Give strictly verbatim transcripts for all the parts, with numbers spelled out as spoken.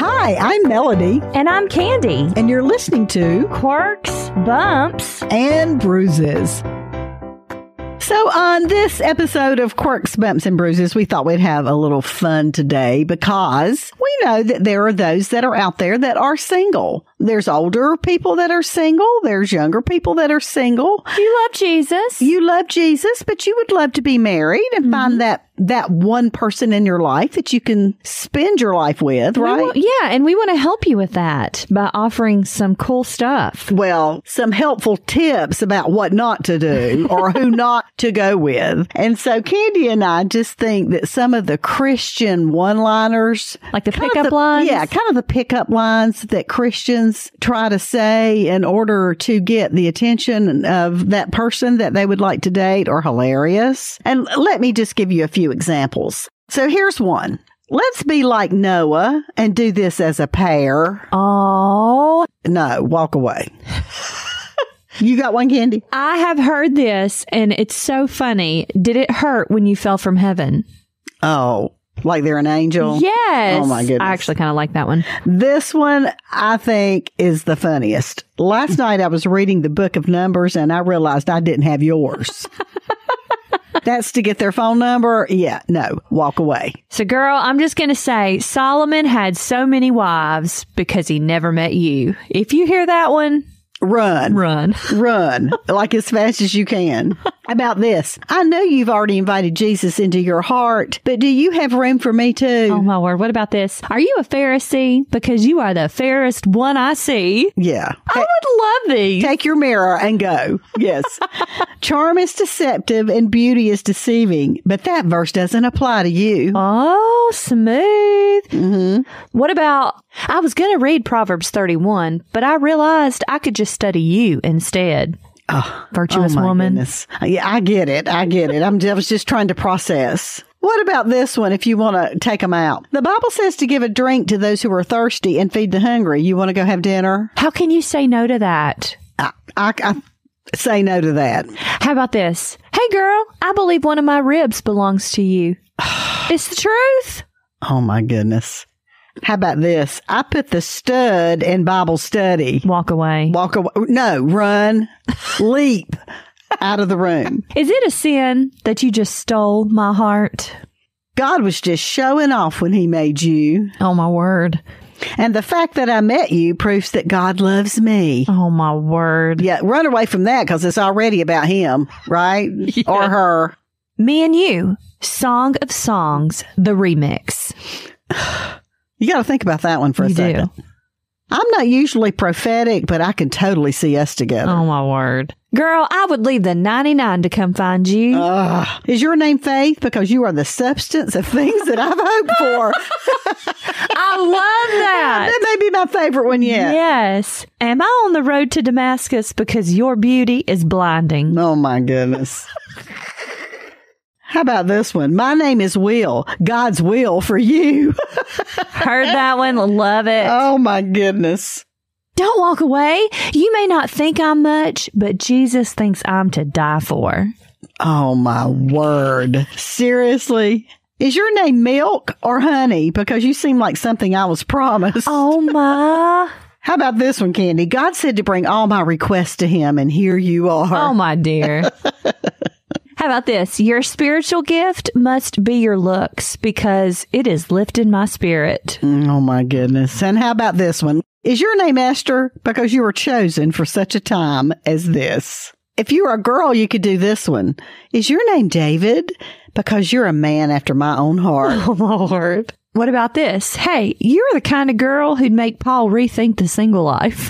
Hi, I'm Melody. And I'm Candy. And you're listening to Quirks, Bumps, and Bruises. So on this episode of Quirks, Bumps, and Bruises, we thought we'd have a little fun today because we know that there are those that are out there that are single. There's older people that are single. There's younger people that are single. You love Jesus. You love Jesus, but you would love to be married and mm-hmm. find that that one person in your life that you can spend your life with, right? Want, yeah, and we want to help you with that by offering some cool stuff. Well, some helpful tips about what not to do or who not to go with. And so Candy and I just think that some of the Christian one-liners, like the pickup the, lines? Yeah, kind of the pickup lines that Christians try to say in order to get the attention of that person that they would like to date are hilarious. And let me just give you a few examples. So here's one. Let's be like Noah and do this as a pair. Oh. No, walk away. You got one, Candy? I have heard this, and it's so funny. Did it hurt when you fell from heaven? Oh, like they're an angel? Yes. Oh, my goodness. I actually kind of like that one. This one, I think, is the funniest. Last night, I was reading the book of Numbers, and I realized I didn't have yours. That's to get their phone number? Yeah, no, walk away. So, girl, I'm just going to say Solomon had so many wives because he never met you. If you hear that one, run. Run. Run. Like as fast as you can. How about this? I know you've already invited Jesus into your heart, but do you have room for me too? Oh, my word. What about this? Are you a Pharisee? Because you are the fairest one I see. Yeah. I would love these. Take your mirror and go. Yes. Charm is deceptive and beauty is deceiving, but that verse doesn't apply to you. Oh, smooth. Mm-hmm. What about, I was going to read Proverbs thirty-one, but I realized I could just study you instead. Oh, virtuous oh my woman. Goodness. Yeah, I get it. I get it. I'm, I was just trying to process. What about this one if you want to take them out? The Bible says to give a drink to those who are thirsty and feed the hungry. You want to go have dinner? How can you say no to that? I, I, I say no to that. How about this? Hey, girl, I believe one of my ribs belongs to you. It's the truth. Oh, my goodness. How about this? I put the stud in Bible study. Walk away. Walk away. No, run, leap out of the room. Is it a sin that you just stole my heart? God was just showing off when he made you. Oh, my word. And the fact that I met you proves that God loves me. Oh, my word. Yeah, run away from that because it's already about him, right? Yeah. Or her. Me and You, Song of Songs, the remix. You got to think about that one for a you second. Do. I'm not usually prophetic, but I can totally see us together. Oh, my word. Girl, I would leave the ninety-nine to come find you. Uh, is your name Faith? Because you are the substance of things that I've hoped for. I love that. That may be my favorite one yet. Yes. Am I on the road to Damascus because your beauty is blinding? Oh, my goodness. How about this one? My name is Will. God's will for you. Heard that one. Love it. Oh, my goodness. Don't walk away. You may not think I'm much, but Jesus thinks I'm to die for. Oh, my word. Seriously? Is your name Milk or Honey? Because you seem like something I was promised. Oh, my. How about this one, Candy? God said to bring all my requests to him, and here you are. Oh, my dear. How about this? Your spiritual gift must be your looks because it is lifting my spirit. Oh, my goodness. And how about this one? Is your name Esther? Because you were chosen for such a time as this. If you were a girl, you could do this one. Is your name David? Because you're a man after my own heart. Oh, Lord. What about this? Hey, you're the kind of girl who'd make Paul rethink the single life.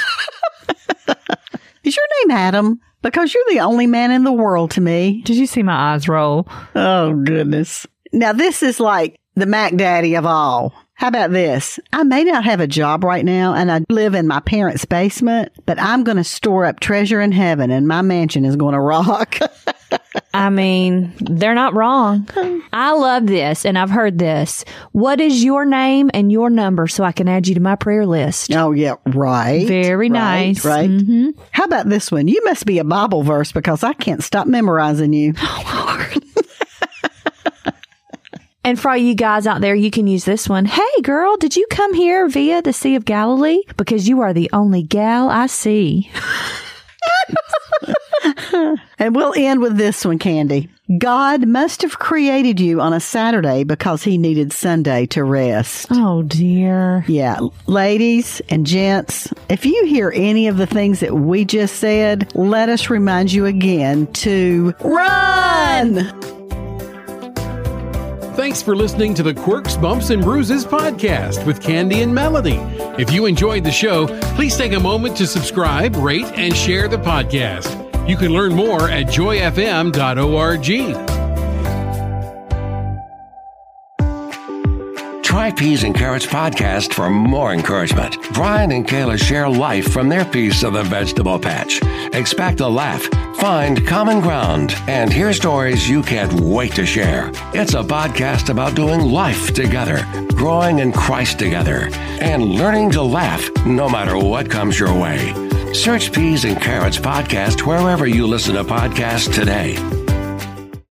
Is your name Adam? Because you're the only man in the world to me. Did you see my eyes roll? Oh, goodness. Now, this is like the Mac Daddy of all. How about this? I may not have a job right now, and I live in my parents' basement, but I'm going to store up treasure in heaven, and my mansion is going to rock. I mean, they're not wrong. I love this, and I've heard this. What is your name and your number so I can add you to my prayer list? Oh, yeah, right. Very right, nice. Right. Mm-hmm. How about this one? You must be a Bible verse because I can't stop memorizing you. Oh, Lord. And for all you guys out there, you can use this one. Hey, girl, did you come here via the Sea of Galilee? Because you are the only gal I see. And we'll end with this one, Candy. God must have created you on a Saturday because he needed Sunday to rest. Oh, dear. Yeah. Ladies and gents, if you hear any of the things that we just said, let us remind you again to run! Thanks for listening to the Quirks, Bumps, and Bruises podcast with Candy and Melody. If you enjoyed the show, please take a moment to subscribe, rate, and share the podcast. You can learn more at joy f m dot org. Try Peas and Carrots podcast for more encouragement. Brian and Kayla share life from their piece of the vegetable patch. Expect a laugh, find common ground, and hear stories you can't wait to share. It's a podcast about doing life together, growing in Christ together, and learning to laugh no matter what comes your way. Search Peas and Carrots podcast wherever you listen to podcasts today.